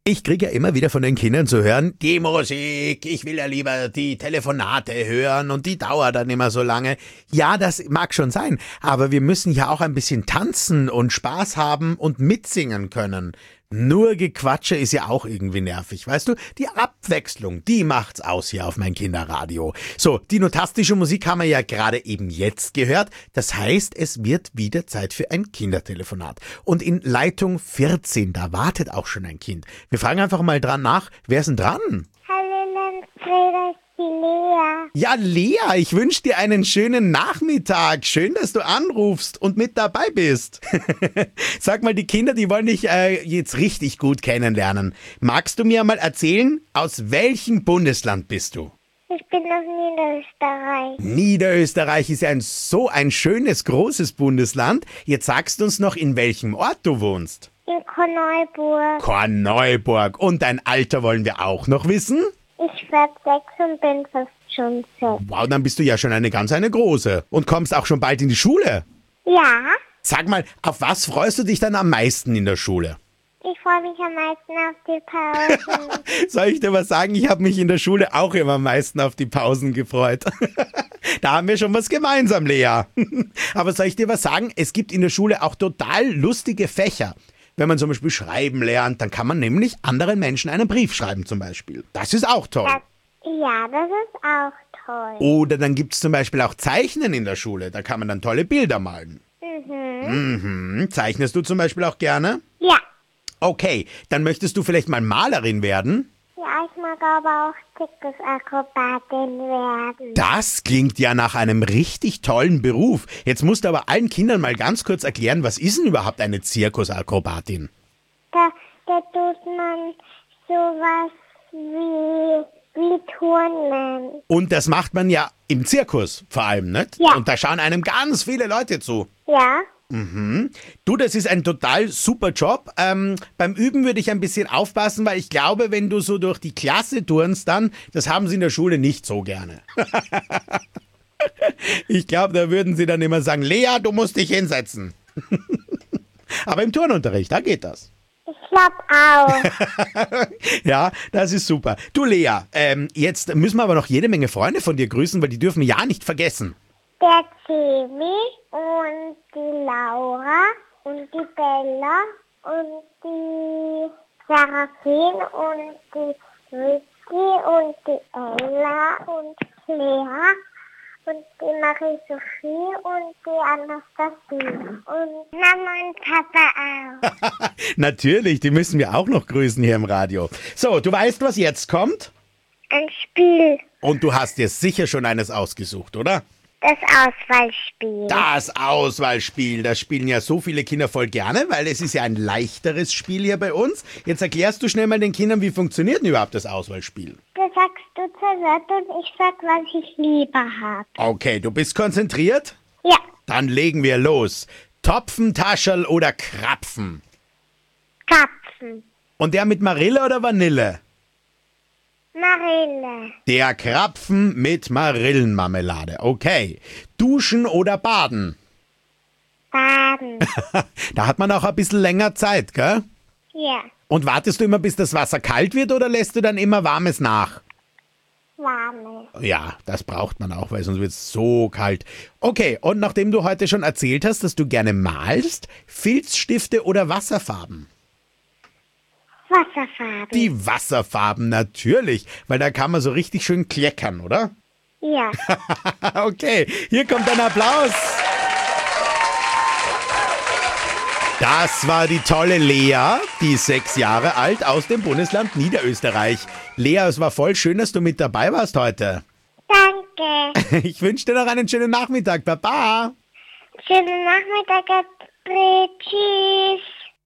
Ich kriege ja immer wieder von den Kindern zu hören, die Musik, ich will ja lieber die Telefonate hören und die dauert dann immer so lange. Ja, das mag schon sein, aber wir müssen ja auch ein bisschen tanzen und Spaß haben und mitsingen können. Nur Gequatsche ist ja auch irgendwie nervig, weißt du? Die Abwechslung, die macht's aus hier auf mein Kinderradio. So, die notastische Musik haben wir ja gerade eben jetzt gehört. Das heißt, es wird wieder Zeit für ein Kindertelefonat. Und in Leitung 14, da wartet auch schon ein Kind. Wir fragen einfach mal dran nach, wer ist denn dran? Hallo Landfrieda, die Lea. Ja, Lea, ich wünsche dir einen schönen Nachmittag. Schön, dass du anrufst und mit dabei bist. Sag mal, die Kinder, die wollen dich jetzt richtig gut kennenlernen. Magst du mir mal erzählen, aus welchem Bundesland bist du? Ich bin aus Niederösterreich. Niederösterreich ist ja so ein schönes, großes Bundesland. Jetzt sagst du uns noch, in welchem Ort du wohnst. In Korneuburg. Korneuburg. Und dein Alter wollen wir auch noch wissen? Ich werde 6 und bin fast schon 6. Wow, dann bist du ja schon eine große. Und kommst auch schon bald in die Schule. Ja, Sag mal, auf was freust du dich dann am meisten in der Schule? ich freue mich am meisten auf die Pausen. Soll ich dir was sagen? Ich habe mich in der Schule auch immer am meisten auf die Pausen gefreut. Da haben wir schon was gemeinsam, Lea. Aber soll ich dir was sagen? Es gibt in der Schule auch total lustige Fächer. Wenn man zum Beispiel schreiben lernt, dann kann man nämlich anderen Menschen einen Brief schreiben zum Beispiel. Das ist auch toll. Ja, das ist auch toll. Oder dann gibt es zum Beispiel auch Zeichnen in der Schule. Da kann man dann tolle Bilder malen. Zeichnest du zum Beispiel auch gerne? Ja. Okay, dann möchtest du vielleicht mal Malerin werden? Ja, ich mag aber auch Zirkusakrobatin werden. Das klingt ja nach einem richtig tollen Beruf. Jetzt musst du aber allen Kindern mal ganz kurz erklären, was ist denn überhaupt eine Zirkusakrobatin? Da tut man sowas wie Turnen. Und das macht man ja im Zirkus vor allem, nicht? Ja. Und da schauen einem ganz viele Leute zu. Ja. Du, das ist ein total super Job. Beim Üben würde ich ein bisschen aufpassen, weil ich glaube, wenn du so durch die Klasse turnst dann, das haben sie in der Schule nicht so gerne. Ich glaube, da würden sie dann immer sagen, Lea, du musst dich hinsetzen. Aber im Turnunterricht, da geht das. Ich glaube auch. Ja, das ist super. Du, Lea, jetzt müssen wir aber noch jede Menge Freunde von dir grüßen, weil die dürfen wir ja nicht vergessen. Der Tibi und die Laura und die Bella und die Sarafin und die Vicky und die Ella und Lea und die Marie-Sophie und die Anastasie und Mama und Papa auch. Natürlich, die müssen wir auch noch grüßen hier im Radio. So, du weißt, was jetzt kommt? Ein Spiel. Und du hast dir sicher schon eines ausgesucht, oder? Das Auswahlspiel. Das Auswahlspiel, das spielen ja so viele Kinder voll gerne, weil es ist ja ein leichteres Spiel hier bei uns. Jetzt erklärst du schnell mal den Kindern, wie funktioniert denn überhaupt das Auswahlspiel? Das sagst du zuerst und ich sag, was ich lieber habe. Okay, du bist konzentriert? Ja, Dann legen wir los. Topfen, Tascherl oder Krapfen? Kapfen. Und der mit Marille oder Vanille? Marille. Der Krapfen mit Marillenmarmelade. Okay. Duschen oder baden? Baden. Da hat man auch ein bisschen länger Zeit, gell? Ja, Und wartest du immer, bis das Wasser kalt wird oder lässt du dann immer Warmes nach? warme. Ja, das braucht man auch, weil sonst wird es so kalt. Okay, und nachdem du heute schon erzählt hast, dass du gerne malst, Filzstifte oder Wasserfarben? Wasserfarben. Die Wasserfarben, natürlich, weil da kann man so richtig schön kleckern, oder? Ja. Okay, hier kommt ein Applaus. Das war die tolle Lea, die ist 6 Jahre alt, aus dem Bundesland Niederösterreich. Lea, es war voll schön, dass du mit dabei warst heute. Danke. Ich wünsche dir noch einen schönen Nachmittag. Baba. Schönen Nachmittag, Tschüss.